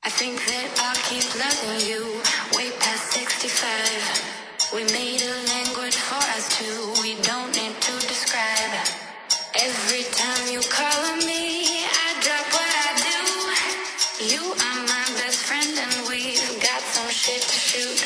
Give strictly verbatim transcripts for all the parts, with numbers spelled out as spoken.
I think that I'll keep loving you way past sixty-five. We made a language for us two, we don't need to describe. Every time you call on me, I drop what I do. You are my best friend and we've got some shit to shoot.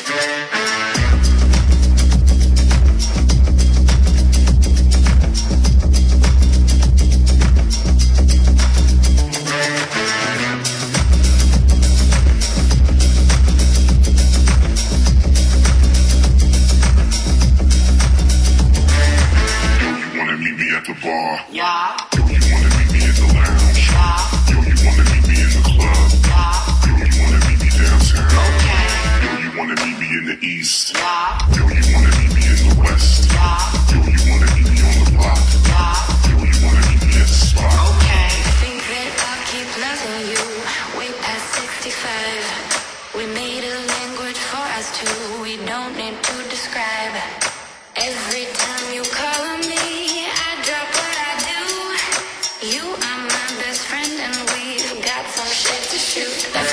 Yeah. Yo, you wanna meet me in the lounge? Yeah. Yo, you wanna meet me in the club? Yeah. Yo, you wanna meet me downtown? Okay. Yo, you wanna meet me in the east? Yeah. Yo, you wanna meet me in the west? Yeah. Yo, you wanna meet me on the block? Yeah. Yo, you wanna meet me at the spot? Okay. I think that I'll keep loving you way past sixty-five. We made a language for us two, we don't need to describe. Every time you call on me, I drop what I do. You are my best friend and we've got some shit to shoot.